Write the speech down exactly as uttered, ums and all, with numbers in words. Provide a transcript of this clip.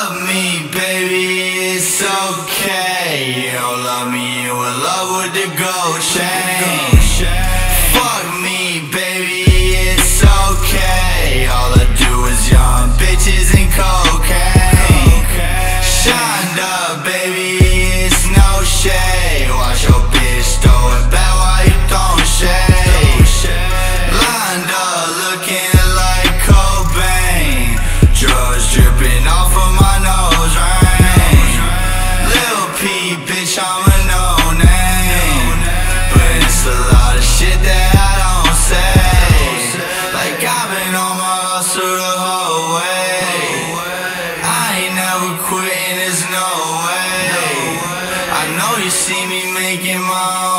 Fuck me, baby, it's okay. You don't love me, you in love with the gold chain. Fuck me, baby, it's okay. All I do is young bitches and cocaine. Shined up, baby, it's no shade. Watch your bitch throw it back while you throwing shade. Lined up, looking like Cobain. Drugs dripping off of my nose ring. Lil P, bitch, I'm a no-name, but it's a lot of shit that I don't say. Like I've been on my hustle the whole way. I ain't never quitting, there's no way. I know you see me making my own